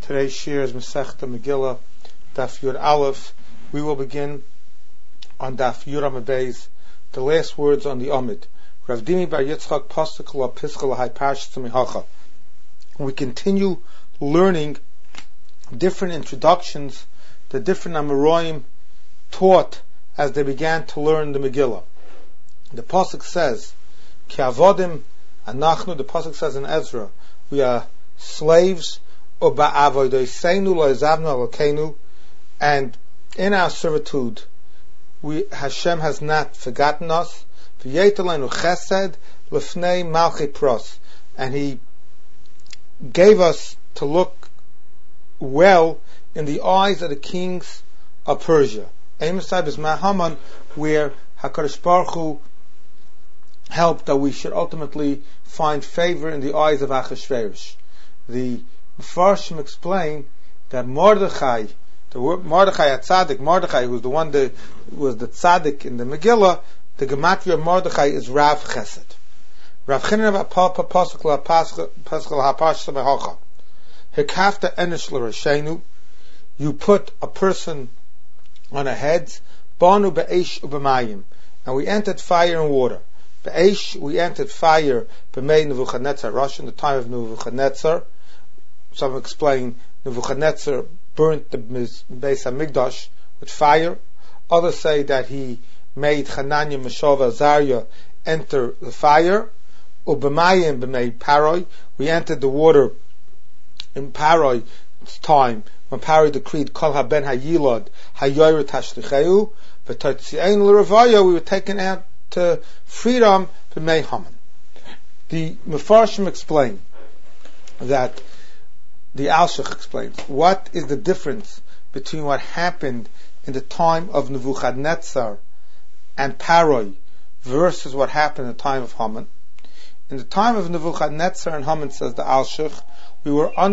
Today's shir is Masechta Megillah, Daf Yud Aleph. We will begin on Daf Yud Amud Beis, the last words on the Amud. Rav Dimi bar Yitzchak Pasuk la Pischal Lahai Parshas Mihacha. We continue learning different introductions, the different Amoraim taught as they began to learn the Megillah. The Pasuk says, Ki avodim anachnu, the Pasuk says in Ezra, we are slaves, and in our servitude, Hashem has not forgotten us. And He gave us to look well in the eyes of the kings of Persia. Amos is Mahaman, where HaKadosh Baruch Hu helped that we should ultimately find favor in the eyes of Achashverosh. The Mefarshim explain that Mordechai, the word Mordechai HaTzadik, Mordechai, who's the one that was the Tzadik in the Megillah, the Gematria of Mordechai is Rav Chesed. Rav Chinan Papa Pasuk La Paschal HaParsha Mehacha. Hekafta Enish L'Rashenu. You put a person on a head. Banu Be'esh U'B'Mayim. And we entered fire and water. Be'esh, we entered fire. B'Mei Nebuchadnezzar Rosh, in the time of Nebuchadnezzar. Some explain Nebuchadnezzar burnt the Beis HaMikdash with fire. Others say that he made Hananiah, Mishael, Azariah enter the fire. U'B'Mayim B'Mei Paroi. We entered the water in Paroi's time, when Paroi decreed Kol HaBen HaYilad HaYoyer Tashlicheu V'Totzi'en L'Revaya, we were taken out to freedom B'Mei Haman. The Mefarshim explain that the Alshich explains what is the difference between what happened in the time of Nebuchadnezzar and Paroi versus what happened in the time of Haman. In the time of Nebuchadnezzar and Haman, says the Alshich, we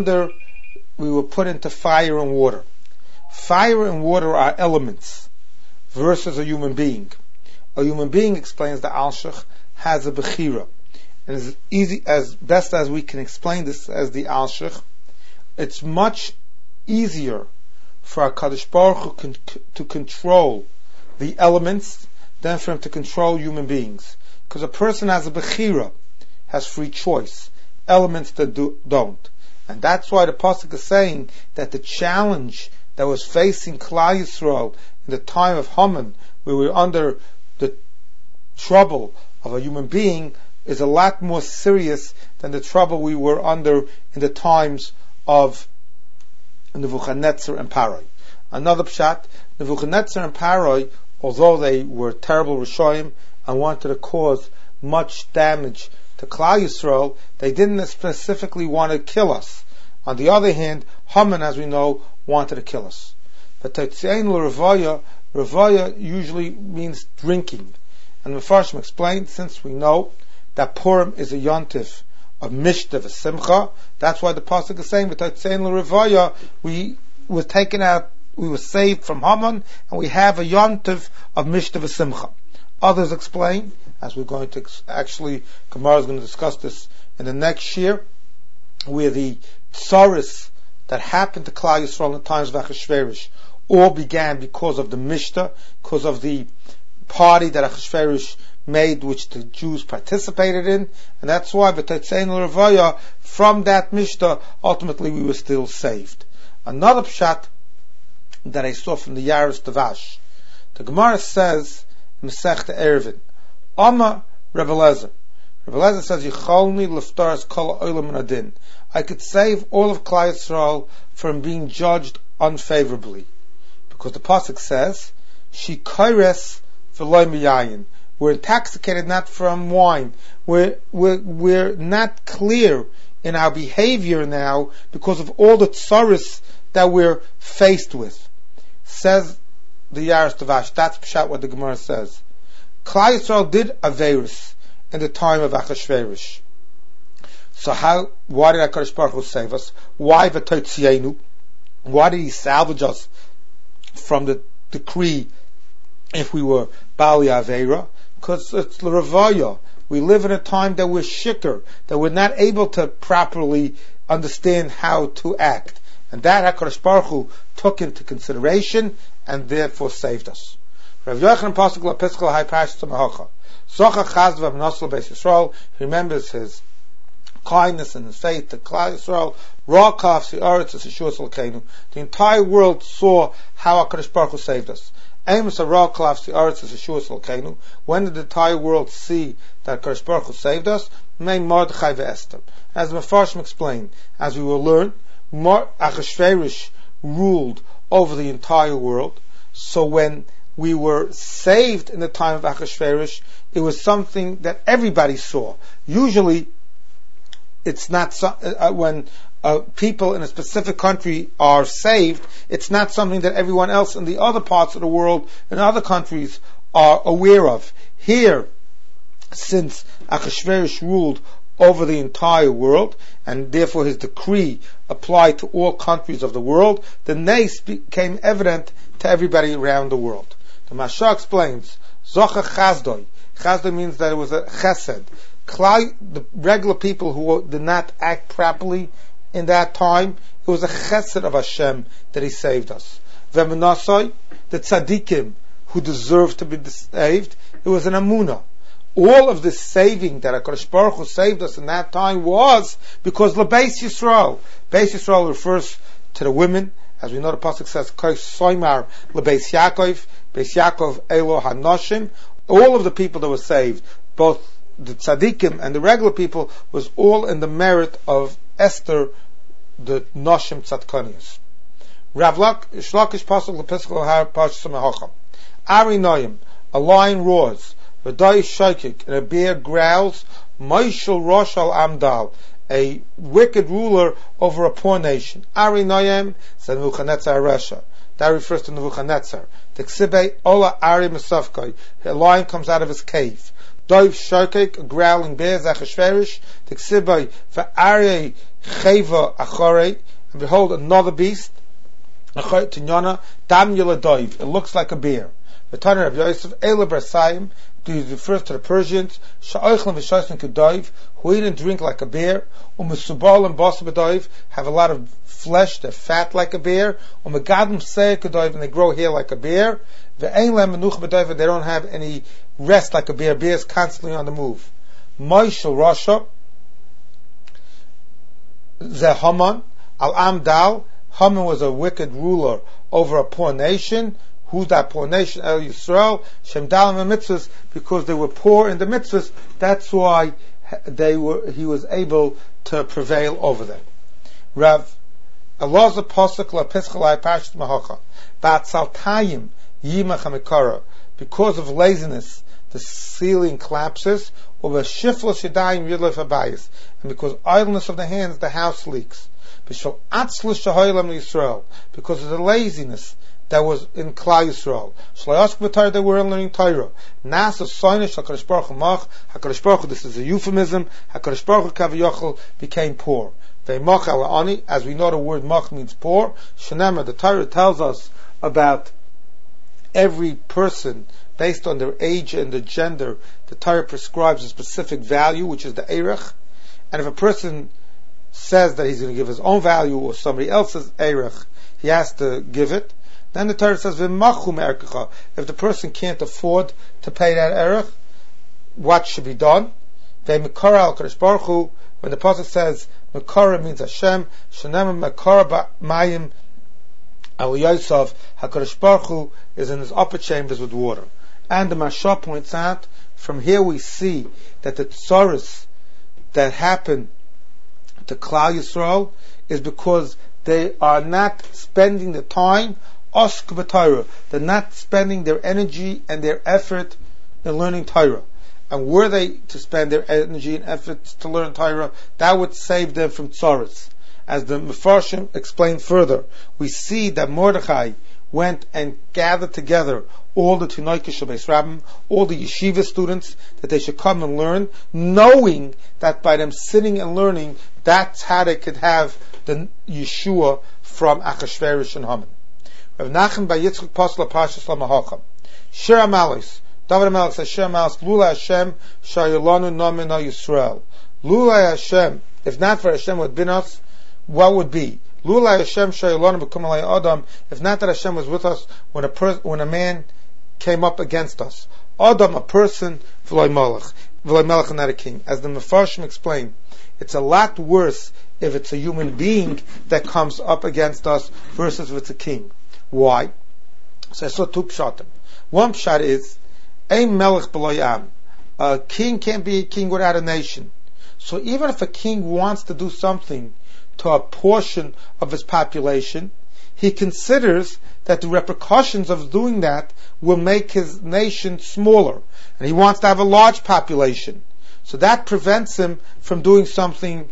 were put into fire and water. Fire and water are elements versus a human being. A human being, explains the Alshich, has a bechira. And as easy, as best as we can explain this as the Alshich, it's much easier for HaKadosh Baruch Hu to control the elements than for Him to control human beings. Because a person has a bechira, has free choice. Elements that don't. And that's why the Pasuk is saying that the challenge that was facing Klal Yisrael in the time of Haman, where we were under the trouble of a human being, is a lot more serious than the trouble we were under in the times of Nebuchadnezzar and Paroi. Another pshat, Nebuchadnezzar and Paroi, although they were terrible Rishoyim and wanted to cause much damage to Klal Yisrael, they didn't specifically want to kill us. On the other hand, Haman, as we know, wanted to kill us. But Totzi'en L'Revaya usually means drinking. And the Mefarshim explained, since we know that Purim is a yontif of Mishta v'Simcha, that's why the Pasuk is saying, V'Totzi'en L'Revaya, we were taken out, we were saved from Haman, and we have a yontif of Mishta v'Simcha. Others explain, as we're going to actually, Gemara is going to discuss this in the next year, where the tsaris that happened to Klal Yisrael in the times of Achashverosh all began because of the Mishta, because of the party that Achashverosh made, which the Jews participated in, and that's why V'Totzi'en L'Revaya, from that Mishta, ultimately we were still saved. Another pshat that I saw from the Yaris Tavash, the Gemara says, Masechta Erevin, Amma Rebbe Lezer. Rebbe Lezer says, Yicholni leftaras kol olam min adin. I could save all of Klal Yisrael from being judged unfavorably. Because the Pasuk says, She koires v'loy miyayin. We're intoxicated not from wine. We're not clear in our behavior now because of all the tsaris that we're faced with. Says the Yaris Tavash, that's pshat what the Gemara says. Klal Yisrael did Averis in the time of Achashverosh. So why did HaKadosh Baruch Hu save us? Why V'Totzi'enu? Why did He salvage us from the decree if we were Bali Aveira? Because it's L'Revaya. We live in a time that we're shikr, that we're not able to properly understand how to act. And that HaKadosh Baruch Hu took into consideration and therefore saved us. Rav Yochanan Pasuk La Piskal Hai Pash Tzamahocha. Zocha Chazva Mnosel Beis Yisrael. He remembers his kindness and his faith to Klal Yisrael. Ra Kaf Si Aretz Es Yeshua Salkeinu. The entire world saw how HaKadosh Baruch Hu saved us. Amos Ra Kaf Si Aretz Es Yeshua Salkeinu. When did the entire world see that HaKadosh Baruch Hu saved us? May Mordechai ve'Esther. As the Mefarshim explained, as we will learn, Achashverosh ruled over the entire world. So when we were saved in the time of Achashverosh, it was something that everybody saw. Usually, it's not when people in a specific country are saved, it's not something that everyone else in the other parts of the world, in other countries, are aware of. Here, since Achashverosh ruled over the entire world, and therefore his decree applied to all countries of the world, the nace became evident to everybody around the world. The Mashah explains, Zocha Chazdoi. Chazdoi means that it was a chesed. The regular people who did not act properly in that time, it was a chesed of Hashem that He saved us. Ve'menasoi, the tzaddikim who deserved to be saved, it was an amunah. All of this saving that HaKadosh Baruch Hu saved us in that time was because LeBeis Yisrael. Beis Yisrael refers to the women, as we know the pasuk says, Kosh Soimar LeBeis Yaakov, Beis Yaakov Elo HaNoshim. All of the people that were saved, both the tzaddikim and the regular people, was all in the merit of Esther, the Noshim Tzadkanius. Rav Shlakish pasuk LePiskal Har Pash Samahocham. Ari Noyim, a lion roars. V'dai Shaykik, and a bear growls. Moishel Roshal Amdal, a wicked ruler over a poor nation. Ari Noyem, said Nebuchadnezzar Resha. That refers to Nebuchadnezzar. Teksibe Ola Ari Mesavkai, a lion comes out of his cave. Daiv Shaykik, a growling bear, Zachashverish. Teksibe V'ari Cheva Achorei, and behold another beast. Achorei Tinyana, Dam Yeladaiv, it looks like a bear. V'taner of Yosef, Ela Bersayim, he refers to the Persians, Sha'oichlem v'shoysen kedaiv, who eat and drink like a bear, u'mesubal and bas b'daiv, have a lot of flesh, they're fat like a bear, u'megadim seir kedaiv, and they grow hair like a bear, ve'ein lem menuch b'daiv, and they don't have any rest like a bear. Bear is constantly on the move. Moishel Rasha, ze Haman, al-am dal, Haman was a wicked ruler over a poor nation. Who's that poor nation? El Yisrael, Shem Dalam mitzvahs, because they were poor in the mitzvahs. That's why he was able to prevail over them. Rav Elazar Pasuk La Pischalai Pashat Mahacha Ba'atzaltayim Yimach HaMikara, because of laziness the ceiling collapses, or Shifla Shadayim Yidlef Habayis, and because idleness of the hands the house leaks. B'shal Atzla Shahoylam Yisrael, because of the laziness that was in Klal Yisrael. Shlayashk b'Torah, they were learning Torah. Nasa Soinish HaKadosh Baruch Hu Mach, HaKadosh Baruch Hu, this is a euphemism, HaKadosh Baruch Hu Kaviyachol became poor. Ve'mach ala ani, as we know the word mach means poor. Shenema, the Torah tells us about every person based on their age and their gender. The Torah prescribes a specific value, which is the erech. And if a person says that he's going to give his own value or somebody else's erech, he has to give it. Then the Torah says, if the person can't afford to pay that erech, what should be done? When the pasuk says, Mekara means Hashem, Shanema Mekara Mayim Al Yosef, HaKadosh Baruch Hu is in his upper chambers with water. And the Mashah points out, from here we see that the tsaros that happened to Klal Yisrael is because they are not spending the time Osk b'Torah. They're not spending their energy and their effort in learning Torah. And were they to spend their energy and efforts to learn Torah, that would save them from tsaros. As the Mefarshim explained further, we see that Mordechai went and gathered together all the Tunoike Shabbeis Rabbim, all the yeshiva students, that they should come and learn, knowing that by them sitting and learning, that's how they could have the Yeshua from Achashverosh and Haman. Rav Nachman by Yitzchak Pasla Pashas Lamahacham. Shir HaMalos. David HaMelech says, Shir HaMalos, Lula Hashem, Shayolanu Nomina Yisrael. Lula Hashem, if not for Hashem would have been us, what would be? Lulai Hashem shayolanu b'kum alei Adam. If not that Hashem was with us when a man came up against us. Adam, a person, v'loy melech, and not a king. As the Mefarshim explain, it's a lot worse if it's a human being that comes up against us versus if it's a king. Why? So I saw two pshatim. One pshat is, ein melech b'loy am. A king can't be a king without a nation. So even if a king wants to do something to a portion of his population, he considers that the repercussions of doing that will make his nation smaller. And he wants to have a large population. So that prevents him from doing something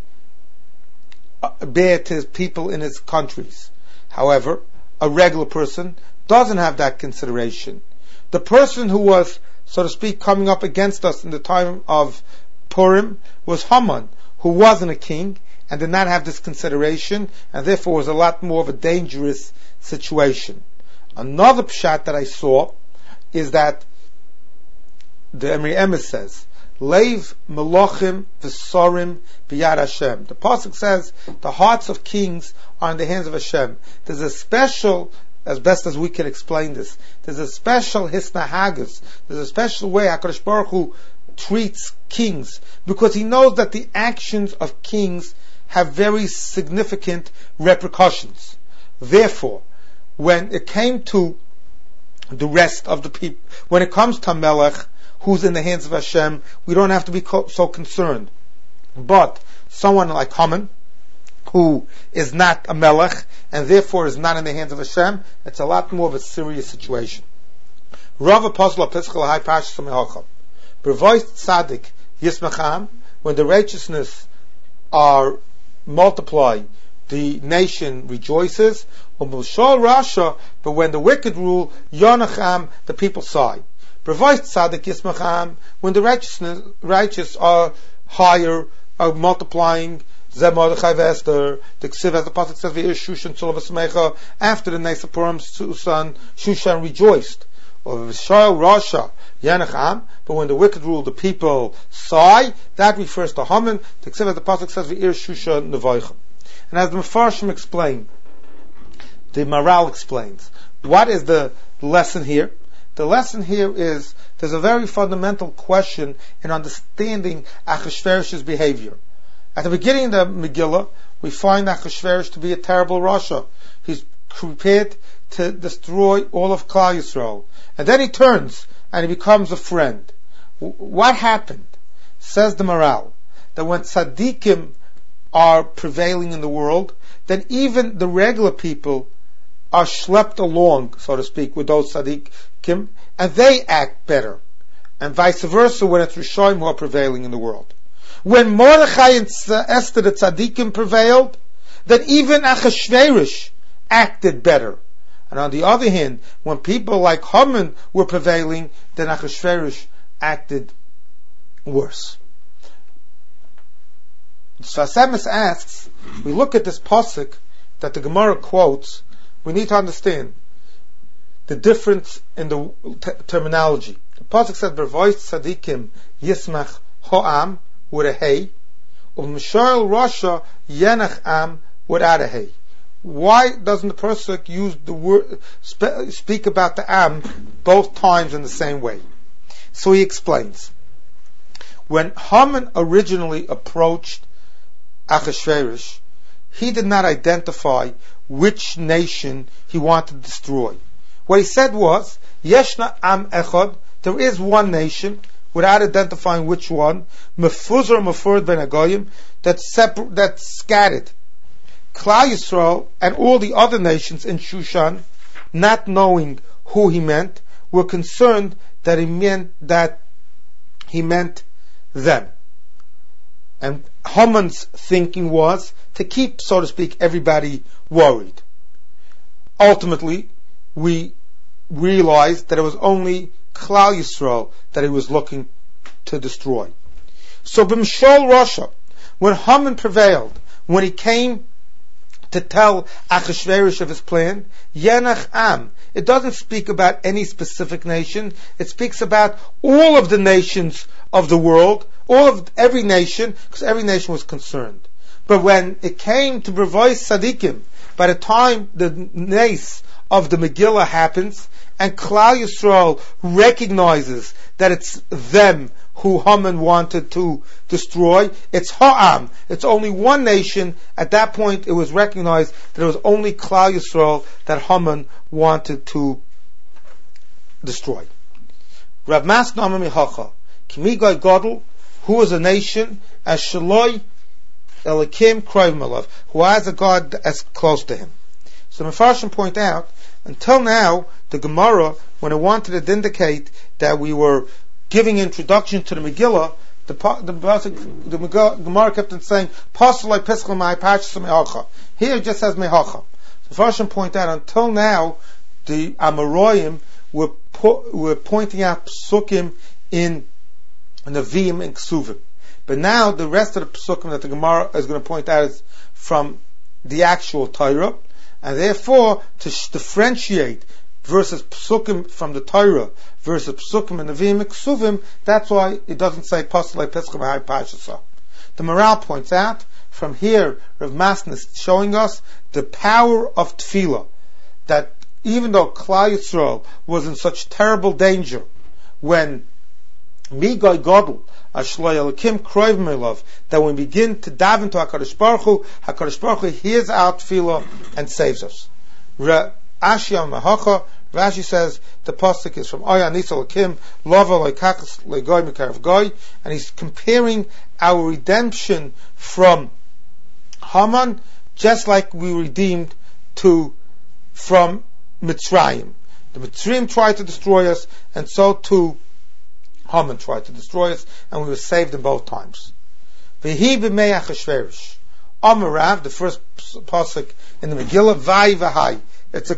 bad to his people in his countries. However, a regular person doesn't have that consideration. The person who was, so to speak, coming up against us in the time of Purim was Haman, who wasn't a king and did not have this consideration, and therefore was a lot more of a dangerous situation. Another pshat that I saw is that the Emri Emes says, Leiv melochim v'sorim b'yad Hashem. The pasuk says the hearts of kings are in the hands of Hashem. There's a special, as best as we can explain this, there's a special hisnahagas, there's a special way HaKadosh Baruch Hu treats kings, because he knows that the actions of kings have very significant repercussions. Therefore, when it came to the rest of the people, when it comes to Melech, who's in the hands of Hashem, we don't have to be so concerned. But someone like Haman, who is not a Melech, and therefore is not in the hands of Hashem, it's a lot more of a serious situation. Rav Apostle Pischal Hai Pash Samehacham. Bevoist Tzaddik Yismacham, when the righteousness are multiplied, the nation rejoices. Umushal Rasha, but when the wicked rule, Yonacham, the people sigh. Bevoist Tzaddik Yismacham, when the righteous are higher, are multiplying. Zeh Mordechai v'Esther, the Ksiv, as the pasuk says, v'ir Shushan tzula v'smecha, after the Nes of Purim, Susan, Shushan rejoiced. Or v'shal Rasha, Yanacham, but when the wicked rule, the people sigh, that refers to Haman. The Ksiv, as the pasuk says, v'ir Shushan nevoichem. And as the Mefarshim explain, the Maral explains, what is the lesson here? The lesson here is, there's a very fundamental question in understanding Achashverosh's behavior. At the beginning of the Megillah, we find Achashverosh to be a terrible Rasha. He's prepared to destroy all of Klal Yisrael. And then he turns and he becomes a friend. What happened? Says the Maral, that when tzaddikim are prevailing in the world, then even the regular people are schlepped along, so to speak, with those tzaddikim, and they act better. And vice versa when it's Rishonim who are prevailing in the world. When Mordechai and Esther, the tzaddikim, prevailed, then even Achashverosh acted better. And on the other hand, when people like Haman were prevailing, then Achashverosh acted worse. Sfas Emes asks, we look at this pasuk that the Gemara quotes, we need to understand the difference in the terminology. The pasuk says, "Bervois tzadikim yismach ho'am," with a hey, u'mishal rasha yenach am, without a hey. Why doesn't the pasuk use the word, speak about the am both times in the same way? So he explains. When Haman originally approached Achashverosh, he did not identify which nation he wanted to destroy. What he said was, Yeshna am echad, there is one nation, without identifying which one, mefuzar mefurd ben hagoyim, that's scattered. Klal Yisrael and all the other nations in Shushan, not knowing who he meant, were concerned that he meant them. And Haman's thinking was to keep, so to speak, everybody worried. Ultimately, we realized that it was only Klal Yisrael that he was looking to destroy. So B'mshol Rasha, when Haman prevailed, when he came to tell Achashverosh of his plan, Yenach Am, it doesn't speak about any specific nation, it speaks about all of the nations of the world, every nation, because every nation was concerned. But when it came to Bravoi Sadikim, by the time the nace of the Megillah happens, and Klal Yisrael recognizes that it's them who Haman wanted to destroy, it's Ha'am, it's only one nation. At that point it was recognized that it was only Klal Yisrael that Haman wanted to destroy. Rav Masna Amar Mihacha, Kimigai Gadol, who was a nation, as Shaloi Elikim Kroivim Alav, who has a God as close to him. So the Mefarshim point out, until now, the Gemara, when it wanted to indicate that we were giving introduction to the Megillah, the Gemara kept on saying, Pasulai Piskal Mai Pachas Mehacha. Here it just says Mehacha. The Mefarshim point out, until now, the Amoraim were pointing out Psukim in Nevi'im and Ksuvim. But now the rest of the Psukim that the Gemara is going to point out is from the actual Torah, and therefore to differentiate versus Psukim from the Torah versus Psukim and Nevi'im and Ksuvim, that's why it doesn't say Pasulei Pesachim Hai Pashasa. The Maral points out, from here Rav Masna is showing us the power of Tefillah, that even though Klal Yisrael was in such terrible danger when Migai Gadol Ashloi Elikim Kroiv Melov, that when we begin to daven to HaKadosh Baruch Hu hears our tefillah and saves us. Rashi al Mahacha, Rashi says the pasuk is from Oya Nis Elikim Lava Loikachas Legoy Mikarav Goy, and he's comparing our redemption from Haman, just like we redeemed from Mitzrayim. The Mitzrayim tried to destroy us, and so too Haman tried to destroy us, and we were saved in both times. V'hi b'mei Achashverosh. Amarav, the first pasuk in the Megillah, Vai v'hai. It's a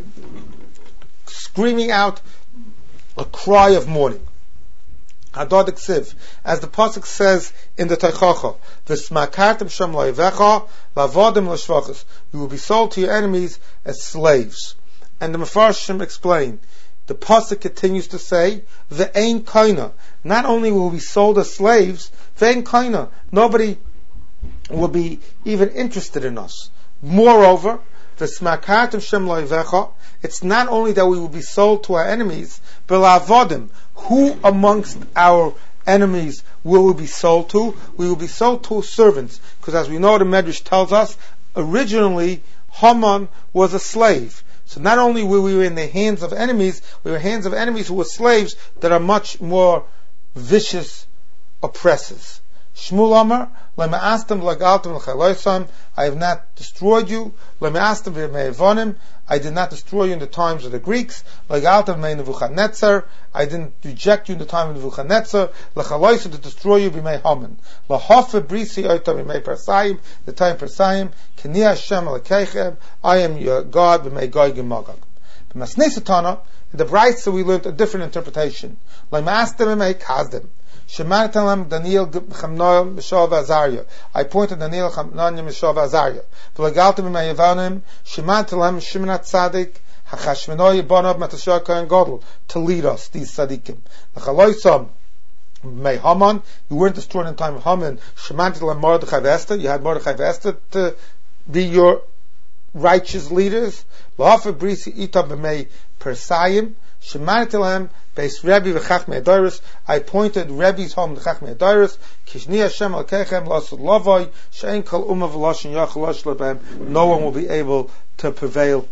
screaming out, a cry of mourning. Hadad Ksiv, as the pasuk says in the Teichacha, V'smakartem shem lo'evecha, lavodim l'shvachas. You will be sold to your enemies as slaves. And the Mefarshim explain, the pasuk continues to say, Ve'ein kaina. Not only will we be sold as slaves, Ve'ein kaina. Nobody will be even interested in us. Moreover, V'smakartem shem lo'evecha. It's not only that we will be sold to our enemies, but lavodim. Who amongst our enemies will we be sold to? We will be sold to servants. Because as we know, the Medrash tells us, originally Haman was a slave. So not only were we in the hands of enemies, we were hands of enemies who were slaves that are much more vicious oppressors. Shmuel Amar, Lema'astam lagaltam l'chaloisam, I have not destroyed you. Lema'astam v'me'evonim, I did not destroy you in the times of the Greeks. Lagaltam me'e Nebuchadnezzar, I didn't reject you in the time of Nebuchadnezzar. L'chaloisam, to destroy you b'mei Haman. Lahofe brisi oita b'mei Persayim, the time Persayim. K'ni Hashem alekechem, I am your God b'mei Gog and Magog. B'masnei Satana, in the Brayso we learned a different interpretation. Lema'astam b'mei Kazdim. Shemartalam Daniel Chamnoel Meshov Azariah. I pointed Daniel Chamnoel Meshov Azariah. V'legaltem b'me'evanim Shemartalam Shimnat Tzadik Hachashmenoi Bonav Matashah Kohen Gadol, to lead us, these tzaddikim. L'chaloisam May Haman, you weren't destroyed in the time of Haman. Shemartalam Mordechai V'Esther, you had Mordechai V'Esther to be your righteous leaders. L'hafer Brisi Ita b'mei Persayim Shemartalam Beis Rebbe v'Chachmei Adoros. I appointed Rebbe's home to Chachmei Adoros. Kishni Hashem Alkeichem L'asud Lavoi She'en Kol Umma V'Loshen Yachal Losh Lebem. No one will be able to prevail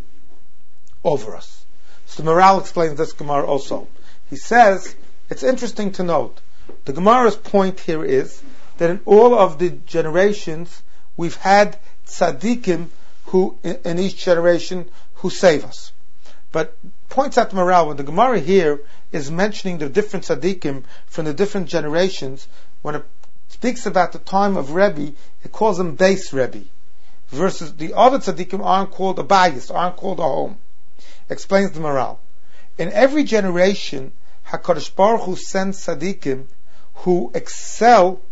over us. So the Maral explains this Gemara also. He says, it's interesting to note, the Gemara's point here is that in all of the generations we've had tzaddikim who in each generation who save us. But points out the Maral, when the Gemara here is mentioning the different tzaddikim from the different generations, when it speaks about the time of Rebbe, it calls them Beis Rebbe, versus the other tzaddikim aren't called a bayis, aren't called a home. Explains the Maral. In every generation, HaKadosh Baruch Hu sends tzaddikim who excel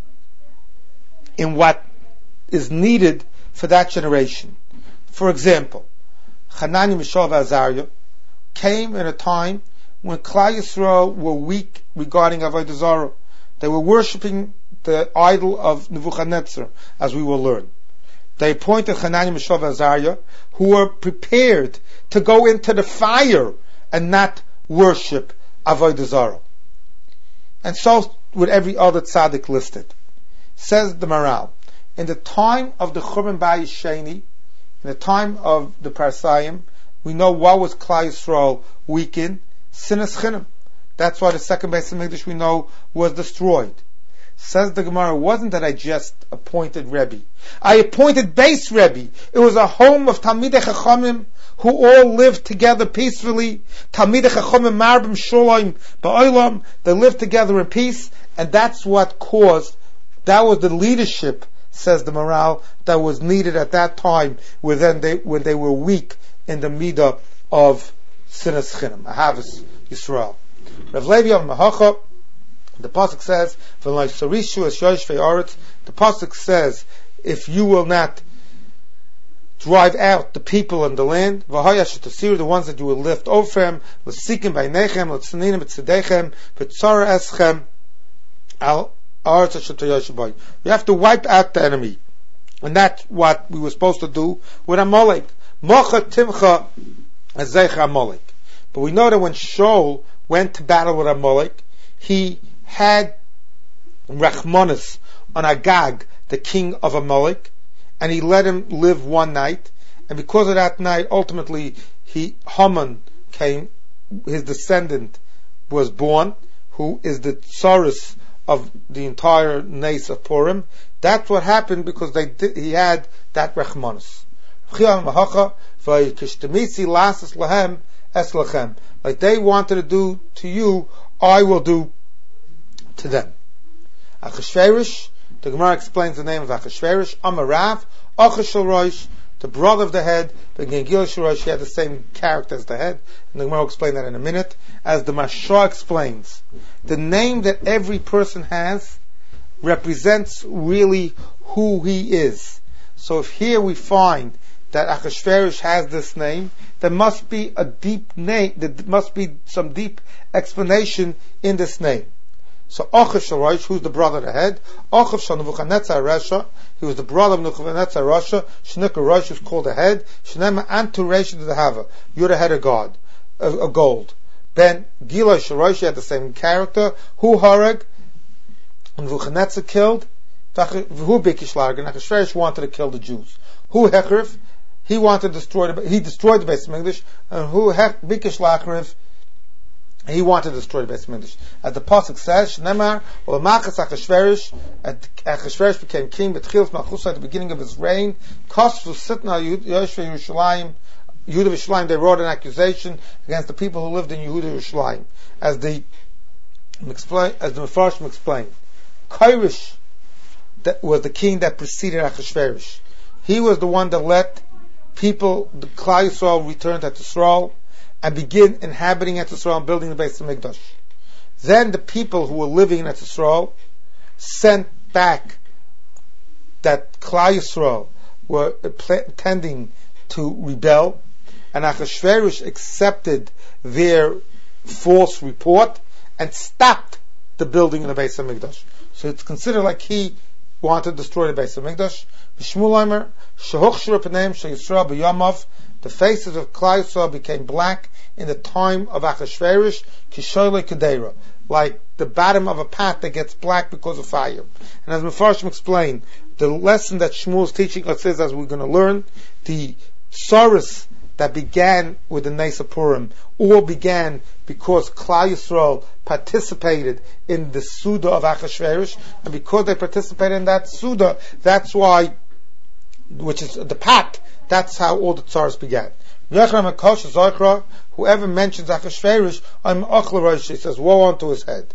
in what is needed for that generation. For example, Hanani Meshov Azariah came in a time when Klal Yisrael were weak regarding Avodah Zarah. They were worshipping the idol of Nebuchadnezzar, as we will learn. they appointed Hananiah, Mishael, and Azariah, who were prepared to go into the fire and not worship Avodah Zarah. And so with every other tzaddik listed. Says the Maral, in the time of the Churban Bayis Sheni, in the time of the Parsayim, we know what was Klal Yisrael weak in? Sinas Chinam. That's why the second Beis HaMikdash we know was destroyed. Says the Gemara, it wasn't that I just appointed Rebbe. I appointed Beis Rebbe. It was a home of Talmidei Chachamim who all lived together peacefully. Talmidei Chachamim Marbim Sholem Ba'olam. They lived together in peace, and that's what caused, that was the leadership, says the Maral, that was needed at that time when they were weak in the midah of Sinas Chinam, Ahavas Yisrael. Rav Levi of Mahacha, the pasuk says, the pasuk says, if you will not drive out the people in the land, the ones that you will lift over them, you have to wipe out the enemy. And that's what we were supposed to do with Amalek. Mocha Timcha Azecha Amalek. But we know that when Shaul went to battle with Amalek, he had Rachmanis on Agag, the king of Amalek, and he let him live one night. And because of that night, ultimately, Haman came, his descendant was born, who is the tsaris of the entire Nes of Purim. That's what happened because he had that Rachmanis. Like they wanted to do to you, I will do to them. Achashverosh, the Gemara explains the name of Achashverosh, Amarav, Achashel Rosh, the brother of the head, the Gengil Shorosh, he had the same character as the head, and the Gemara will explain that in a minute. As the Mashra explains, the name that every person has represents really who he is. So if here we find that Achashverosh has this name, there must be a deep name, there must be some deep explanation in this name. So Achav Shorosh, who's the brother of the head, Achav Shal Nebuchadnezzar Rasha, he was the brother of Nebuchadnezzar Rasha, Shnika Rosh was called the head, Shnema Antu Resh the Hava, you're the head of God, of gold. Ben Gila Shorosh, he had the same character, Hu Hareg, Nebuchadnezzar killed, Hu Bikishlarg, and Achashverosh wanted to kill the Jews. Hu Hechrif, he wanted to destroy he destroyed the Beis HaMikdash, and Hu Bikishlarg, he wanted to destroy the Beis HaMikdash. As the pasuk says, Shnemar, or Machas Achashverosh, Achashverosh became king, but Chil's Malchus at the beginning of his reign, Kosfu Sitna Yoshua Yerushalayim, Yehuda Yerushalayim, they wrote an accusation against the people who lived in Yehuda Yerushalayim. As the Mefarshim explained, Kairish that was the king that preceded Achashverosh. He was the one that let people, the Klal Yisrael, return to Yisrael and begin inhabiting Eretz Yisrael and building the Beis HaMikdash. Then the people who were living in Eretz Yisrael sent back that Klal Yisrael were intending to rebel, and Achashverosh accepted their false report and stopped the building of the Beis HaMikdash. So it's considered like he wanted to destroy the Beis HaMikdash. Shmuel Shehochshir Pneim Shel Yisrael b'Yamav, the faces of Klal Yisrael became black in the time of Achashverosh, Kishoyle Kedera, like the bottom of a pot that gets black because of fire. And as Mefarshim explained, the lesson that Shmuel is teaching us is, as we're going to learn, the tsaris that began with the Nes of Purim all began because Klal Yisrael participated in the Suda of Achashverosh, and because they participated in that Suda, that's why, which is the pat, that's how all the tsaris began. Whoever mentions Achashverosh, I'm Achla Rosh, he says, woe unto his head.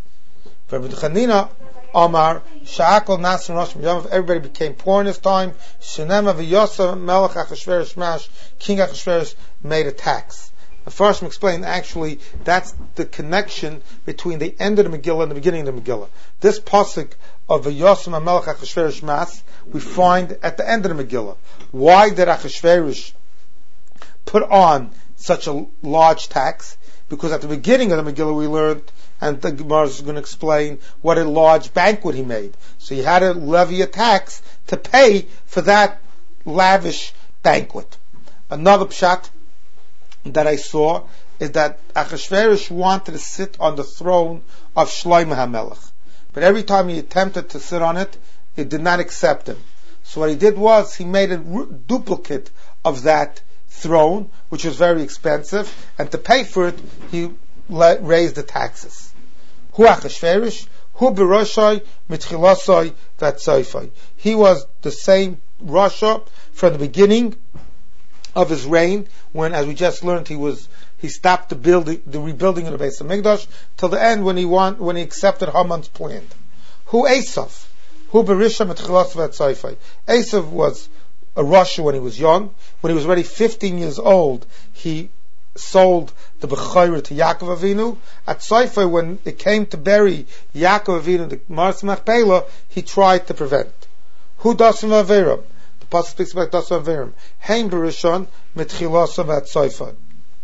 Omar, Sha'akol Nasr Rosh Miyamav, everybody became poor in his time. Shenema v'yosa Melech Achashverosh Mash, King Achashverosh made a tax. The first explained actually that's the connection between the end of the Megillah and the beginning of the Megillah. This pasuk of v'yosa Melech Achashverosh Mash we find at the end of the Megillah. Why did Achashverosh put on such a large tax? Because at the beginning of the Megillah we learned, and the Gemara is going to explain what a large banquet he made. So he had to levy a tax to pay for that lavish banquet. Another pshat that I saw is that Achashverosh wanted to sit on the throne of Shlomo HaMelech. But every time he attempted to sit on it, it did not accept him. So what he did was, he made a duplicate of that throne, which was very expensive, and to pay for it, he raised the taxes. Hu Achashverosh, hu b'roshai mitchilasai v'atzaifai. He was the same Rasha from the beginning of his reign, when, as we just learned, he stopped the rebuilding of the Beis Hamikdash, till the end when he accepted Haman's plan. Hu Esav, hu berisha mitchilas v'atzaifai. Esav was a Rasha when he was young. When he was already 15 years old, he sold the Bechorah to Yaakov Avinu. At Tzayfai, when it came to bury Yaakov Avinu, the Mars Machpelah, he tried to prevent. Hu Dasim Averam. The Pasuk speaks about Dasim Averam. Heim Berishon Mitchilasav at Tzayfai.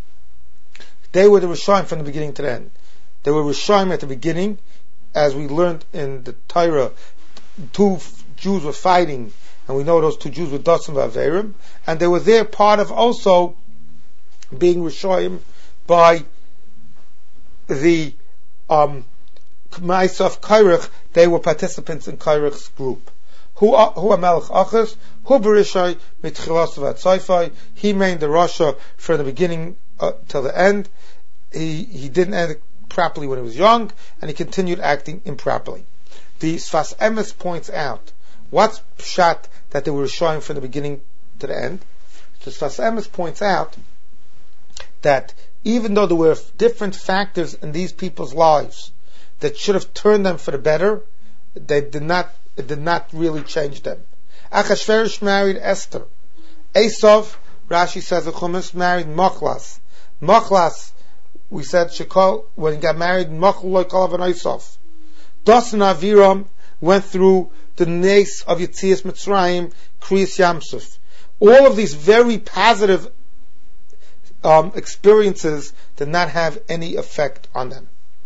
They were the Rishayim from the beginning to the end. They were Rishayim at the beginning, as we learned in the Torah. Two Jews were fighting, and we know those two Jews were Dasim Averam, and they were there part of also being Rishayim by the Ma'aseh of Kairach. They were participants in Kairach's group. Hu HaMelech Achaz, hu b'rishai mitchilas v'atzaifai. He made the Rasha from the beginning till the end. He didn't act properly when he was young, and he continued acting improperly. The Sfas Emes points out what's pshat that they were Rishayim from the beginning to the end. The Sfas Emes points out that even though there were different factors in these people's lives that should have turned them for the better, it did not really change them. Achashverosh married Esther. Esav, Rashi says the Chumash, married Machlas. Machlas, we said, when he got married, Machloi Kalav and Esav. Dasan Aviram went through the Nes of Yetzias Mitzrayim, Kriyas Yamsuf. All of these very positive experiences did not have any effect on them.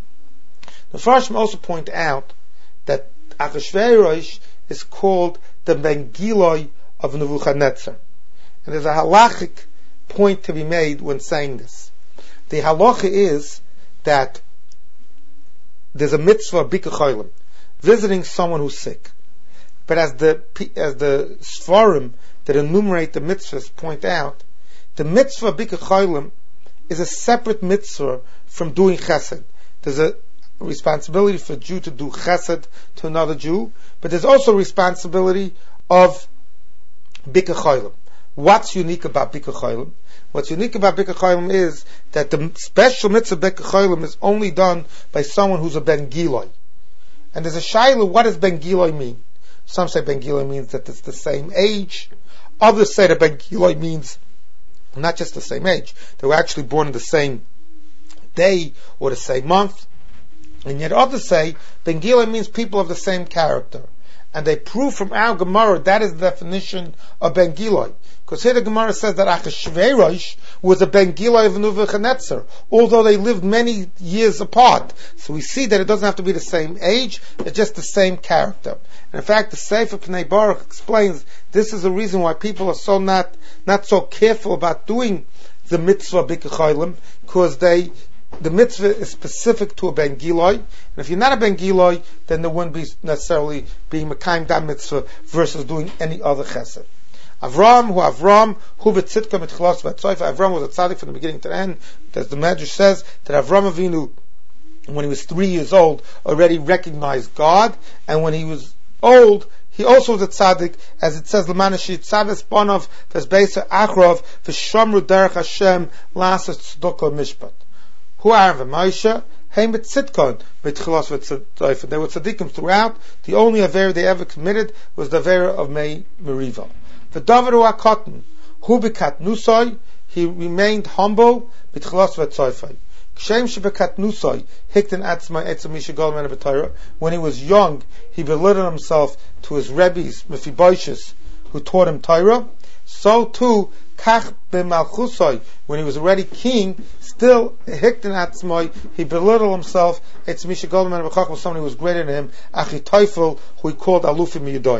The Farshim also point out that Achashverosh is called the Ben Giloi of Nebuchadnezzar. And there's a halachic point to be made when saying this. The halacha is that there's a mitzvah of Bikkur Cholim, visiting someone who's sick. But as the Sfarim that enumerate the mitzvahs point out, the mitzvah of Bikkur Cholim is a separate mitzvah from doing chesed. There's a responsibility for a Jew to do chesed to another Jew, but there's also a responsibility of Bikkur Cholim. What's unique about Bikkur Cholim? What's unique about Bikkur Cholim is that the special mitzvah of Bikkur Cholim is only done by someone who's a Ben Giloi. And there's a shayla, what does Ben Giloi mean? Some say Ben Giloi means that it's the same age. Others say that Ben Giloi means not just the same age, they were actually born in the same day or the same month. And yet others say Ben Giloi means people of the same character. And they prove from our Gemara that is the definition of Ben Giloi. Because here the Gemara says that Achashverosh was a Ben Giloi of Nebuchadnezzar, although they lived many years apart. So we see that it doesn't have to be the same age, it's just the same character. And in fact, the Sefer Pnei Baruch explains this is the reason why people are so not so careful about doing the mitzvah Bikkur Cholim, because the mitzvah is specific to a Ben Giloi, and if you're not a Ben Giloi, then there wouldn't be necessarily being Mekayim that mitzvah versus doing any other chesed. Avram b'tzitka mitchilas v'atzoifa. Avram was a tzaddik from the beginning to the end. As the Medrash says, that Avram Avinu, when he was 3 years old, already recognized God, and when he was old, he also was a tzaddik, as it says, L'manashi tzaddik bonov v'zbeisa achrov v'shamru derech Hashem lasas tzedakah mishpat. Who are the Moshe? Heim b'tzitkon mitchilas v'atzoifa. They were tzaddikim throughout. The only avera they ever committed was the avera of Mei Meriva. The David HaKatan, hu b'kat nusai, he remained humble, b'tchilas v'atzoifai. Kshem shebekat nusai, hikten atzma etzam mishagol mena b'Torah. When he was young, he belittled himself to his rebbes, Mephibosheth, who taught him Torah. So too, kach b'malchusai, when he was already king, still hikten atzmai, he belittled himself, etzam mishagol mena b'chacham, someone who was greater than him, Achitophel, who he called Alufim Yudoi.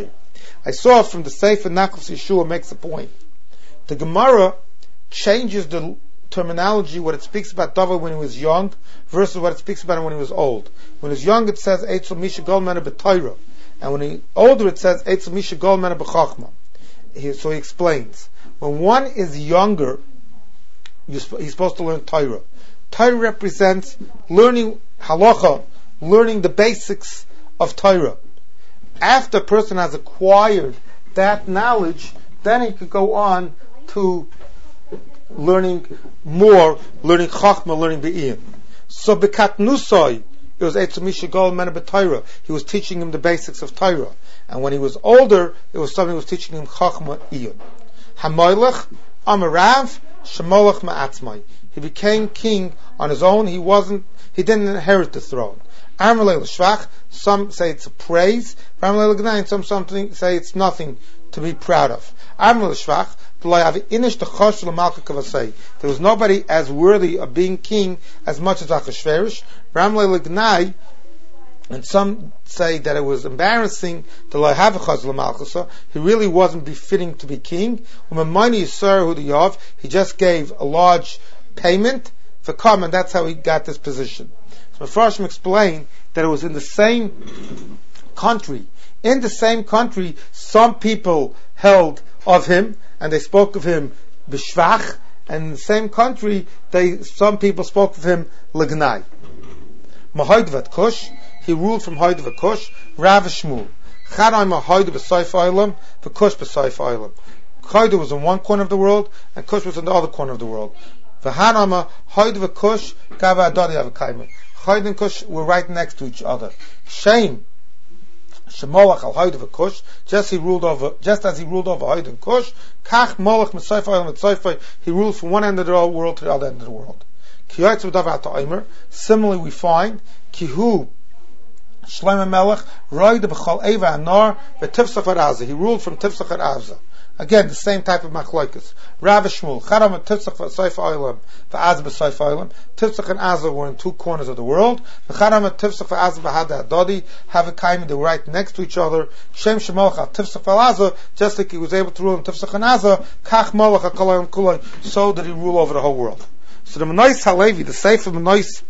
I saw from the Sefer Nachlas Yeshua makes a point. The Gemara changes the terminology, what it speaks about David when he was young versus what it speaks about him when he was old. When he was young it says Eitzel Misha Golmana B'Torah, and when he's older it says Eitzel Misha Golmana B'Chachma. So he explains, when one is younger, he's supposed to learn Torah. Torah represents learning halacha, learning the basics of Torah. After a person has acquired that knowledge, then he could go on to learning more, learning Chachma, learning Be'iyim. So B'Katnusai, it was Eitzel Misha Gol Mena B'Torah. He was teaching him the basics of Torah. And when he was older, it was something that was teaching him Chachma Iyun. Hamoylech Amarav Shemolech Ma'atzmai. He became king on his own. He didn't inherit the throne. Amalei L'Shvach, some say it's a praise. Amalei L'Gnayin, some say it's nothing to be proud of. Amalei L'Shvach, there was nobody as worthy of being king as much as Achashverosh. Amalei L'Gnai, and some say that it was embarrassing to he really wasn't befitting to be king. He just gave a large payment for come, and that's how he got this position. So Mepharshim explained that it was in the same country. In the same country, some people held of him, and they spoke of him b'shvach, and in the same country, some people spoke of him l'gnai. Mahoidvat Kush, he ruled from Hoidvat Kush, Rav Shmuel. Chadai Mahoid b'Soif Olam, v'Kush b'Soif Olam. Hoidvat was in one corner of the world, and Kush was in the other corner of the world. V'Hanama Hoidvat Kush, Gava Adodi Avakaimer. Hoid and Kush were right next to each other. Shame. Shemolach al Hoid Kush, just as he ruled over Hoid and Kush, Kach Molach M'Soif Olam M'Soif, he ruled from one end of the world to the other end of the world. Similarly, we find Kihu Shlomo Melech Roid b'Chol Eva Anar v'Tifsach Araza. He ruled from Tifsach Araza. Again, the same type of machlokes. Rav Shmuel Chadam Tifsach v'Soif Olam v'Az b'Soif Olam. Tifsach and Azza were in two corners of the world. Chadam Tifsach v'Az b'Hada Adodi Havakaim. They were right next to each other. Shem Shemolach al Tifsach v'Azza, just like he was able to rule in Tifsach and Azza. Kach Molach al Kolayim Kulay. So did he rule over the whole world. So the Menois Halevi, the Sefer Menois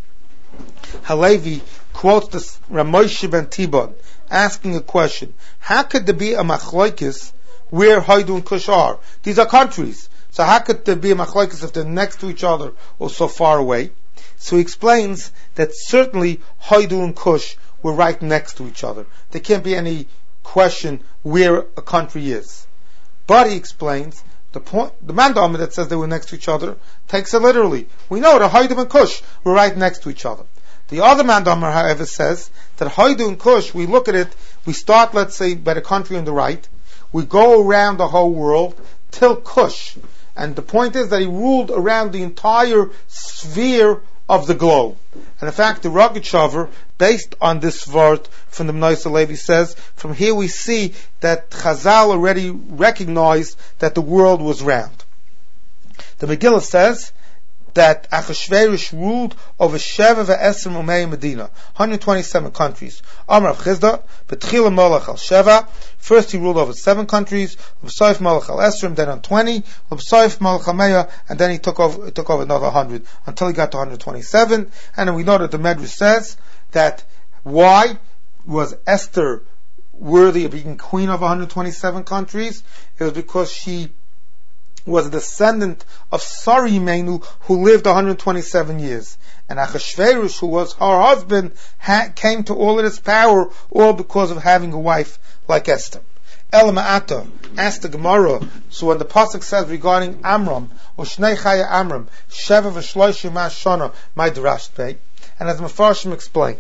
Halevi, quotes this Ramoshe ben Tibon, asking a question: how could there be a machlokes where Hoidu and Kush are? These are countries. So how could there be a machlokes if they're next to each other or so far away? So he explains that certainly Hoidu and Kush were right next to each other. There can't be any question where a country is. But he explains, the Mandama that says they were next to each other takes it literally. We know that Hoidu and Kush were right next to each other. The other Mandama, however, says that Hoidu and Kush, we look at it, we start, let's say, by the country on the right, we go around the whole world till Kush. And the point is that he ruled around the entire sphere of the globe. And in fact, the Rogatchover, based on this word from the Menois Halevi, says, from here we see that Chazal already recognized that the world was round. The Megillah says that Achashverosh ruled over Sheva ve'Esrim Umei Medina, 127 countries. Amar Rav Chizda, B'tchila Molech al Sheva. First he ruled over 7 countries, B'Soif Molech al Esrim, then on 20, B'Soif Molech al Meya, and then he took over another 100, until he got to 127. And then we know that the Medrash says that why was Esther worthy of being queen of 127 countries? It was because she was a descendant of Sari Imenu, who lived 127 years. And Achashverosh, who was her husband, came to all of this power, all because of having a wife like Esther. El Ma'ata asked the Gemara, so when the Pasuk says regarding Amram, Ushnei Chaya Amram, Sheva v'Shloshim Shana, my Drasht Bey, and as Mepharshim explained,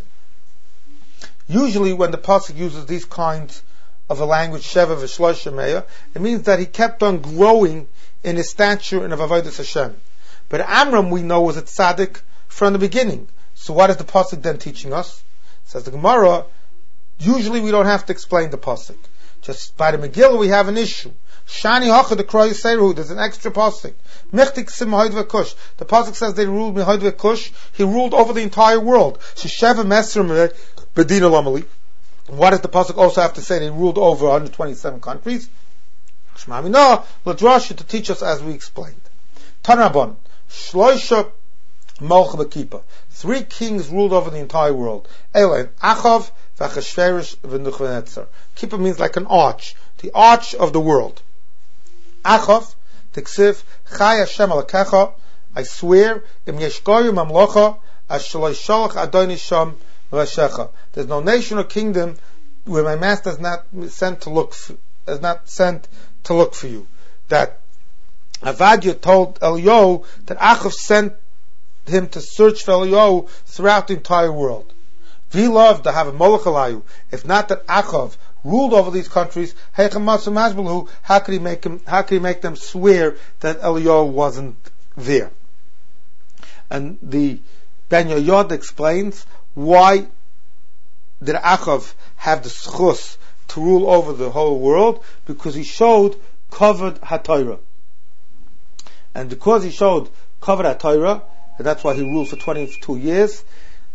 usually when the Pasuk uses these kinds of a language, Sheva v'Shloshim, it means that he kept on growing in his stature and of Avodas Hashem. But Amram, we know, was a tzaddik from the beginning. So what is the pasuk then teaching us? Says the Gemara, usually we don't have to explain the pasuk. Just by the Megillah we have an issue. Shani hacha the Kroy Seru, there's an extra pasuk. Mechtik sim Hoid v'Kush. The pasuk says they ruled Hoid v'Kush. He ruled over the entire world. Shesheva Mesrim Bedina Lamali. What does the pasuk also have to say? They ruled over 127 countries. Shema Minah, Ladrasha, to teach us as we explained. Tanabon, Shloisha Molch B'Kippah. 3 kings ruled over the entire world. Elain, Achav, V'Achashverosh, V'Nebuchadnezzar. Kippah means like an arch, the arch of the world. Achav, Tiksiv, Chai Hashem Alakecha, I swear, Im Yeshkoyu Mamlocha, As Shaloi Sholach Adoni Sham Rashecha. There's no nation or kingdom where my master is not sent to look for you. That Avadia told Eliyahu that Achav sent him to search for Eliyahu throughout the entire world. We love to have a Molech Alayu. If not that Achav ruled over these countries, how could he make them swear that Eliyahu wasn't there? And the Ben Yoyod explains why did Achav have the schus to rule over the whole world? Because he showed covered HaTorah. And because he showed covered HaTorah, and that's why he ruled for 22 years,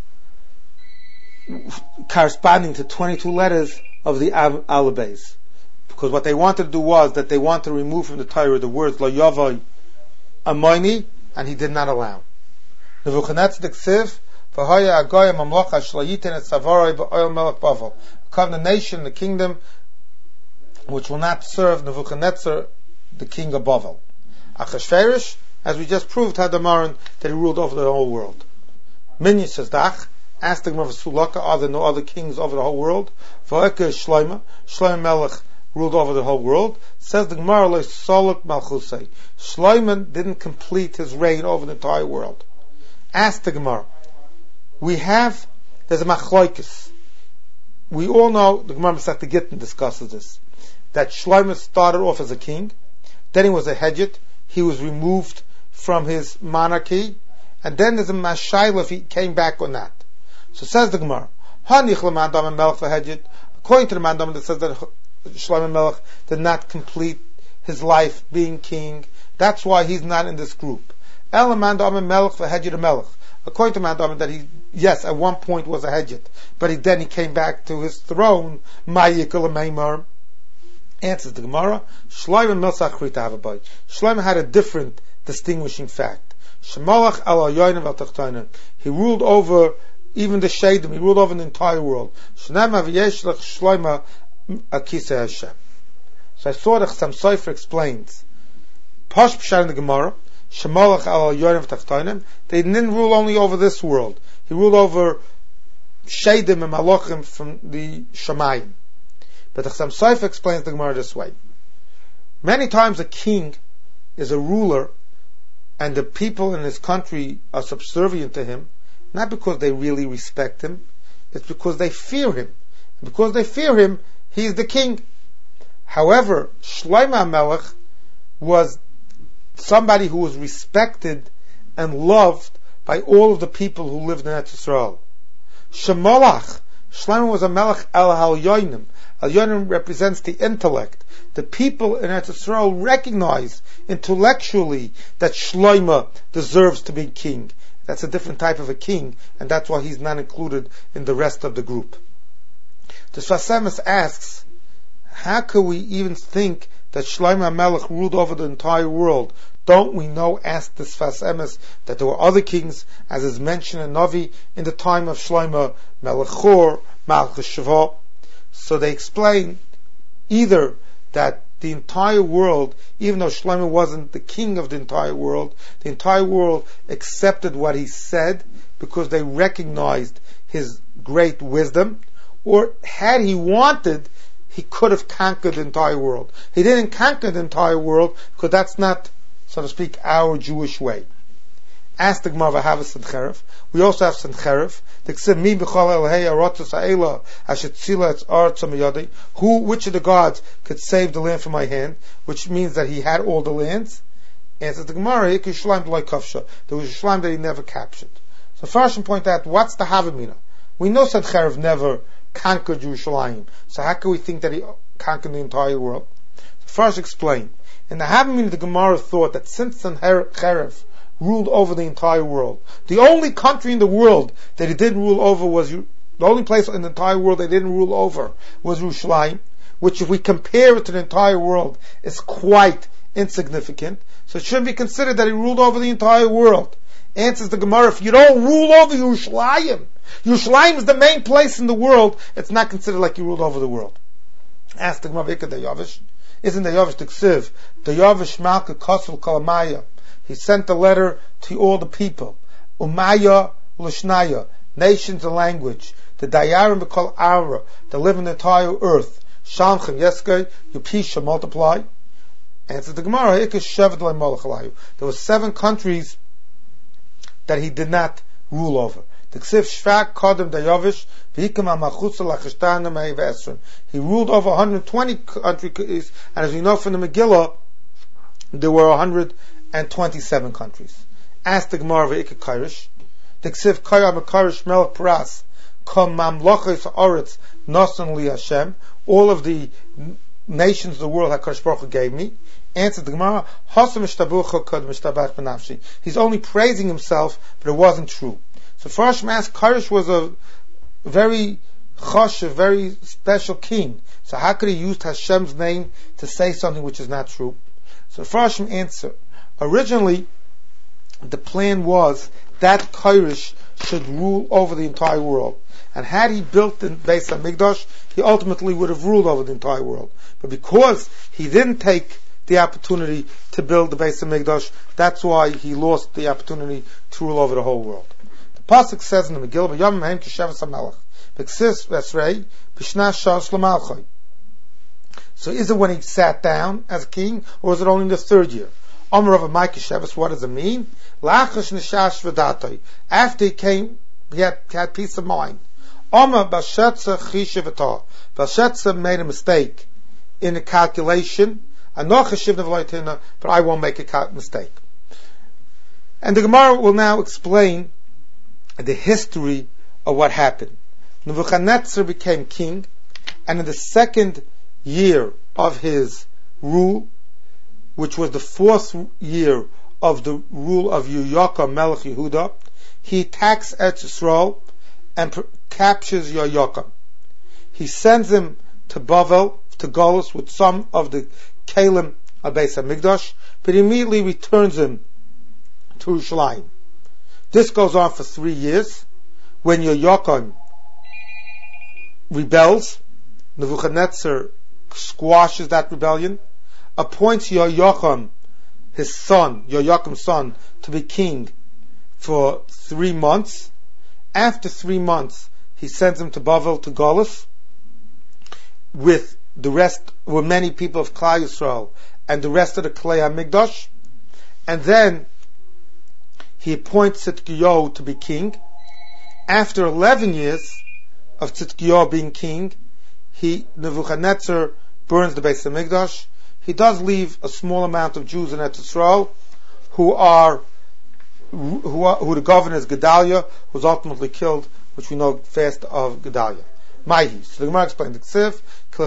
corresponding to 22 letters of the Alabais. Because what they wanted to do was that they wanted to remove from the Torah the words Lo Yavai Amoini, and he did not allow. Nebuchadnezzar Ksiv, V'haya Agoya Mamlocha Shlayiten et Savaroi Ba'oil Melech Bavel. Come the nation, the kingdom, which will not serve Nebuchadnezzar, the king of Bavel. Achashverosh, as we just proved, had the Maran that he ruled over the whole world. Minyan says Dach, asked the Gemara Sulaka, are there no other kings over the whole world? V'haka Shloima, Shloima Melech ruled over the whole world. Says the Gemara, Lo Solok Malchusei. Shloima didn't complete his reign over the entire world. Asked the Gemara, there's a machloikis. We all know, the Gemara Masechta Gittin discusses this, that Shloima started off as a king, then he was a hedjit, he was removed from his monarchy, and then there's a mashayla if he came back or not. So says the Gemara, according to the Mandam that says that Shlomo Melech did not complete his life being king, that's why he's not in this group. According to Mandam that he, yes, at one point was a hedjit, but then he came back to his throne. Answers the Gemara, Shlomo had a different distinguishing fact. He ruled over even the Shadim, he ruled over the entire world. So I saw the Chassam Sofer explains, Posh Pshat in the Gemara, they didn't rule only over this world. He ruled over Shadim and Malachim from the Shamayim. But the Chassam Sofer explains the Gemara this way. Many times a king is a ruler and the people in his country are subservient to him, not because they really respect him, it's because they fear him. And because they fear him, he is the king. However, Shlomo Melech was somebody who was respected and loved by all of the people who lived in Eretz Yisrael. Shemolach, Shlomo was a Melech el Halyonim. Halyonim represents the intellect. The people in Eretz Yisrael recognize intellectually that Shlomo deserves to be king. That's a different type of a king, and that's why he's not included in the rest of the group. The Sfas Emes asks, how can we even think that Shlomo Melech ruled over the entire world? Don't we know, asked the Sfas Emes, that there were other kings, as is mentioned in Navi, in the time of Shlomo, Melech Chor, Malchus Sheva. So they explain either that the entire world, even though Shlomo wasn't the king of the entire world accepted what he said because they recognized his great wisdom, or had he wanted, he could have conquered the entire world. He didn't conquer the entire world because that's not, so to speak, our Jewish way. Ask the Gemara, have a Sancherif. We also have Sancherif. Which of the gods could save the land from my hand? Which means that he had all the lands. Answers the Gemara, there was a Shlam that he never captured. So Farshim point out, what's the Havamina? We know Sancherif never conquered Yerushalayim. So how can we think that he conquered the entire world? So first explain. In the Havamina, the Gemara thought that since Sancherif ruled over the entire world, the only country in the world that he didn't rule over was The only place in the entire world they didn't rule over was Yerushalayim, which if we compare it to the entire world, is quite insignificant. So it shouldn't be considered that he ruled over the entire world. Answers the Gemara, if you don't rule over Yerushalayim, Yerushalayim is the main place in the world, it's not considered like you ruled over the world. Ask the Gemara, Vika Dayavish. Isn't Dayavish the Ksiv? Dayavish Malka Kosul Kalamaya. He sent a letter to all the people. Umaya Lushnaya. Nations and language. The Dayarim B'Kol Ara. That live in the entire earth. Shalchem Yeskei. Yupisha multiply. Answers the Gemara, there were 7 countries that he did not rule over. The Ksiv Shvak Kodem Dayavish V'Hikam HaMachutza L'Cheshtanim Ha'Evesrim. He ruled over 120 countries, and as we know from the Megillah, there were 127 countries. Ask the Gemara V'Ikka Kairish. The Ksiv Kayam Kairish Melech Paras Kom Mamlochos Ha'Oretz Nosan Li Hashem. All of the nations of the world HaKadosh Baruch Hu gave me. Answered the Gemara, he's only praising himself, but it wasn't true. So first Mas Karish was a very chosh, a very special king. So how could he use Hashem's name to say something which is not true? So first answer, originally the plan was that Karish should rule over the entire world. And had he built the Beis HaMikdash, he ultimately would have ruled over the entire world. But because he didn't take the opportunity to build the Beis HaMikdash, that's why he lost the opportunity to rule over the whole world. The pasuk says in the Megillah, "V'yom mehem k'sheves hamelech, v'ksis v'esrei b'shna shas l'malchai." So is it when he sat down as a king, or is it only in the 3rd year? Omer of a Ma'ikesheves, what does it mean? Lachash nishash v'datoi. After he came, he had peace of mind. Omer b'shetza chishiv. B'shetza made a mistake in the calculation. But I won't make a mistake. And the Gemara will now explain the history of what happened. Nebuchadnezzar became king, and in the 2nd year of his rule, which was the 4th year of the rule of Yoyakim Melech Yehuda, he attacks Eretz Yisrael and captures Yoyakim. He sends him to Bavel, to Golus, with some of the Kalim of Beis HaMikdash, but immediately returns him to Yerushalayim. This goes on for 3 years. When Yoyakim rebels, Nebuchadnezzar squashes that rebellion, appoints Yoyakim, his son, Yoyakim's son, to be king for 3 months. After 3 months, he sends him to Bavel, to Golus, with the rest were many people of Klal Yisrael and the rest of the Klei HaMikdash, and then he appoints Tzidkiyahu to be king. After 11 years of Tzidkiyahu being king, Nebuchadnezzar burns the Beis HaMikdash. He does leave a small amount of Jews in Eretz Yisrael who the governor is Gedaliah, who was ultimately killed, which we know fast of Gedaliah. Maihi. So the Gemara explained the Ksiv,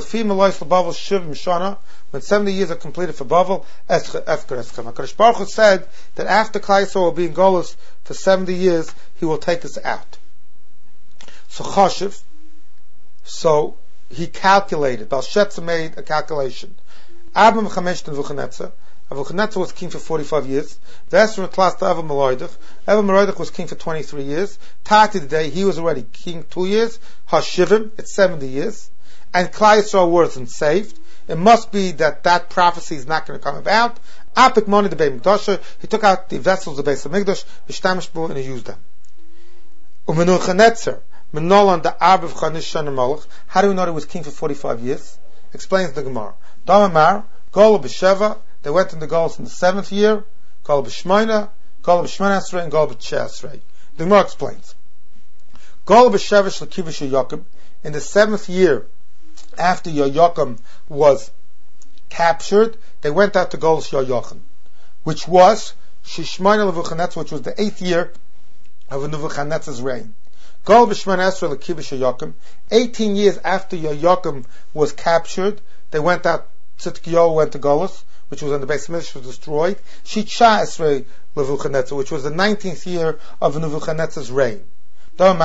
when 70 years are completed for Bavel, HaKadosh Baruch Hu said that after Klal Yisrael will be in Golus for 70 years, he will take us out. So Choshev, so he calculated, Belshazzar made a calculation. Abba Mechamesh Nebuchadnezzar was king for 45 years. Vesser Tlas to Eva Meroidach was king for 23 years. Tati the day he was already king 2 years. Hashivim, it's 70 years. And Klal Yisrael wasn't saved. It must be that prophecy is not going to come about. Apik Moni the Beit Mikdash, he took out the vessels of the Beis HaMikdash, Vishtamish Bu, and he used them. Umenuchanetzar, Menolan the Arb of Chanish Shana Molech. How do we know he was king for 45 years? Explains the Gemara. Damamar, Gol B'Sheva, they went in the Golus in the 7th year, Gol B'Shmoina, Gol B'Shmonasrei, and Gol B'Tshesrei. The Gemara explains. Gol B'Sheva Shlekivish Yoyakim, in the 7th year after Yoyakim was captured, they went out to Golus Yoyakim, which was Shishmoina Levuchanetzar, which was the 8th year of Nebuchadnezzar's reign. Gol B'Shmonasrei Lekivish Yoyakim, 18 years after Yoyakim was captured, they went out, Tzidkiyahu went to Golus, which was when the Beis HaMikdash was destroyed. Shitcha Esrei Levuchanetzar, which was the 19th year of Nebuchadnezzar's reign. Domar,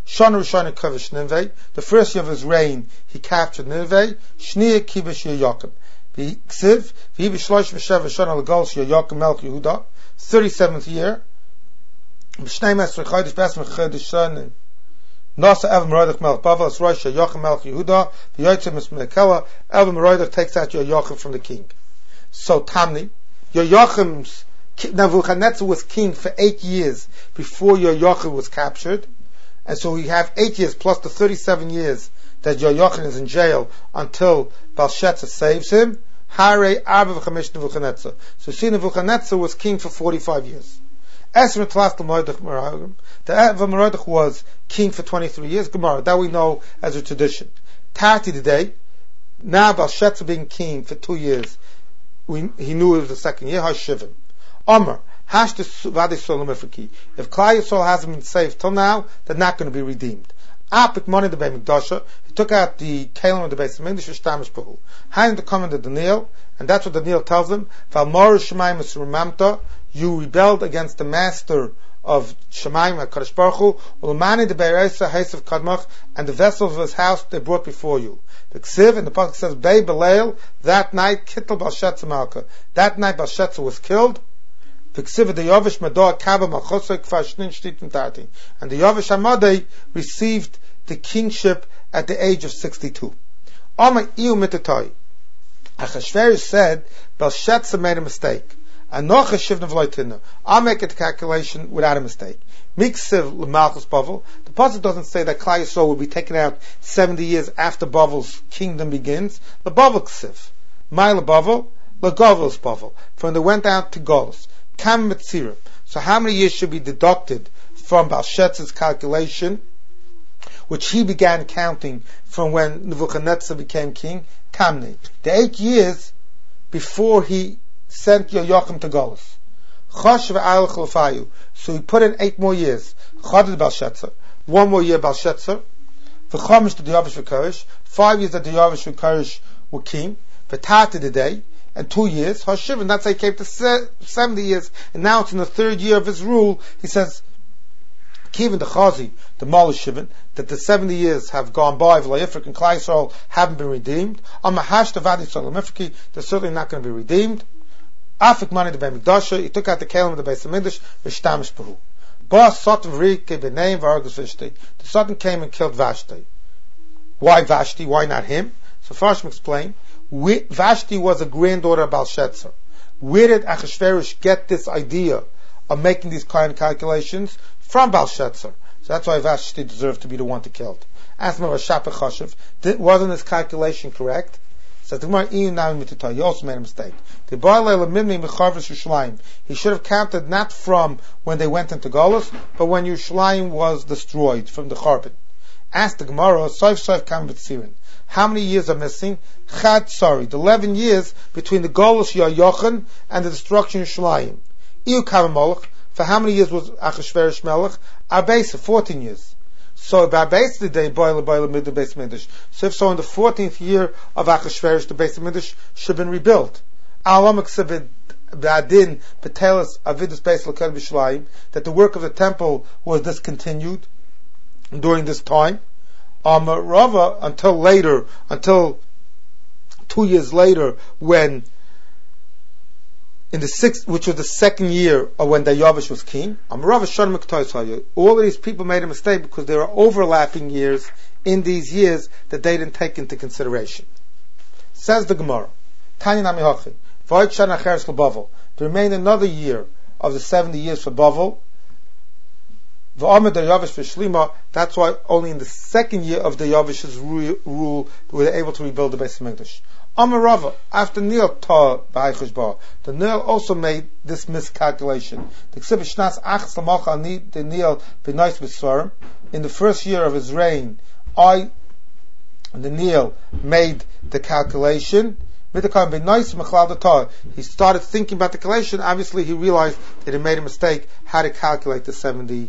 Shana Rishana Kavish Nineveh. The first year of his reign, he captured Nineveh. Shnia Kibish Yoyakim. Ksiv, V'hi b'shlosh v'shev v'shana l'golsh Yoyakim Melch Yehuda. 37th year. B'shnei Mesri Chodesh Besmech Chodesh Shana. Nasa Evan Merodach Melch Bavel as Rosh Yoyakim Melch Yehuda. V'yotzim Esmekela. Evan Merodach takes out Yoyakim from the king. So Tamni, Yoyakim's Nebuchadnezzar was king for 8 years before Yoyachim was captured, and so we have 8 years plus the 37 years that Yoyachim is in jail until Belshazzar saves him. Hare Arba v'Chamish Nebuchadnezzar. So see, Nebuchadnezzar was king for 45 years. Esmer Tlas L'Mordech Meragim. The Mordech was king for 23 years. Gemara, that we know as a tradition. Tati today, now Belshazzar being king for 2 years, he knew it was the second year. Hashivim. Omer, if Klal Yisrael hasn't been saved till now, they're not going to be redeemed. Apik money the Beit Mikdasha, he took out the Kalim of the Beis Hamikdash, Shtamish Bahu. Hain the comment of Daniel, and that's what Daniel tells him. Valmor Shemaim Esrumamta, you rebelled against the master of Shemaim, HaKadosh Baruch Hu, Ulmani the Beiresa Hasev Kadmach, and the vessel of his house they brought before you. The Ksiv, and the Pasuk says, Bei Belail, that night, Kittel Belshazzar Malka. That night Belshazzar was killed. And the Yovish Hamadei received the kingship at the age of 62. Achashverosh said, Belshazzar made a mistake. I'll make a calculation without a mistake. The Pasuk doesn't say that Klal Yisrael will be taken out 70 years after Bavel's kingdom begins. The Bavel Ksiv. My Bavel, Lagovel's Bavel. From they went out to Golos. Kam Metzirim. So how many years should be deducted from Belshazzar's calculation, which he began counting from when Nebuchadnezzar became king? Kamni. The 8 years before he sent Yoyachim to Golos. So he put in 8 more years. Chadad Belshazzar. 1 more year Belshazzar. V'chamish to the Yovish v'Koresh. 5 years that the Yovish v'Koresh were king. V'tati the day. And 2 years, Hashivin, that's how he came to 70 years, and now it's in the 3rd year of his rule. He says, Kivin the Chazi, the Malashivin, that the 70 years have gone by, V'layifrik and Klal Yisrael haven't been redeemed. Amahash the Vadi Solamifriki, they're certainly not going to be redeemed. Afik money the Beit Mikdasha, he took out the Kalim of the Beis Hamikdash, V'shtamish Peru. Bas Satan V'rike B'neim V'argus V'shtei. The Satan came and killed Vashti. Why Vashti? Why not him? So Farshim explained, Vashti was a granddaughter of Belshazzar. Where did Achashverosh get this idea of making these kind of calculations? From Belshazzar. So that's why Vashti deserved to be the one to kill. Ask me about Shapeh Chashiv. Wasn't his calculation correct? So the Gemara, he also made a mistake. He should have counted not from when they went into Golos, but when Yerushalayim was destroyed from the Charbon. Ask the Gemara, how many years are missing? The 11 years between the Golos Yoyachin and the destruction of Yerushalayim. For how many years was Achashverosh Melech? Arbesa, 14 years. So Arbesa the day boil mid the Beis Mikdash. So if so, in the 14th year of Achashverosh, the Beis Mikdash should have been rebuilt. That the work of the temple was discontinued during this time. Rava, until 2 years later, when in the 6th, which was the 2nd year of when Dayavish was king, all of these people made a mistake because there are overlapping years in these years that they didn't take into consideration. Says the Gemara, there remained another year of the 70 years for Bavel. That's why only in the 2nd year of Dayavish's rule were they able to rebuild the Beis Hamikdash. Amarava, after Neil the Neil also made this miscalculation. In the 1st year of his reign, the Neil made the calculation. He started thinking about the calculation. Obviously, he realized that he made a mistake how to calculate the 70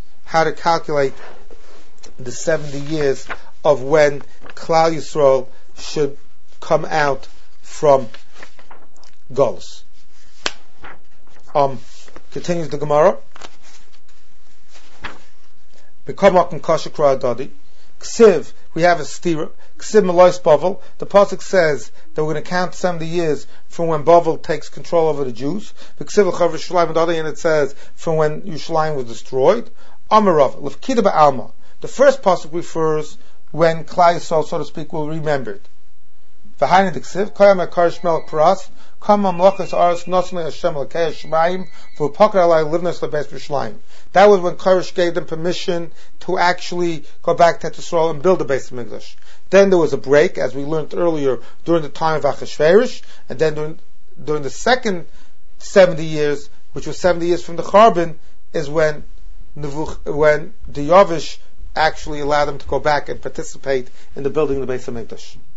years of when Klal Yisrael should come out from Golos. Continues the Gemara. B'kamak and Kasha Kradadi. Ksiv, we have a stira. Ksiv Melois Bavel. The pasuk says that we're going to count 70 years from when Bavel takes control over the Jews. Ksiv L'chav Yerushalayim Adadi, and it says from when Yerushalayim was destroyed. Amarav L'fkida Ba'alma. The first pasuk refers when Klal Yisrael, so to speak, will remember it. V'hayin Diksiv Kayam HaKarish Melech Paras Kam Mamlachas Aras Nosnei Hashem L'kei Shemaim V'Pakar Alai Livnas L'Beis Yerushalayim. That was when Karish gave them permission to actually go back to Yisrael and build the Beis Hamikdash. Then there was a break, as we learned earlier, during the time of Achashverosh, and then during the second 70 years, which was 70 years from the Charbon, is when the Yavish actually allowed them to go back and participate in the building of the Beis Hamikdash.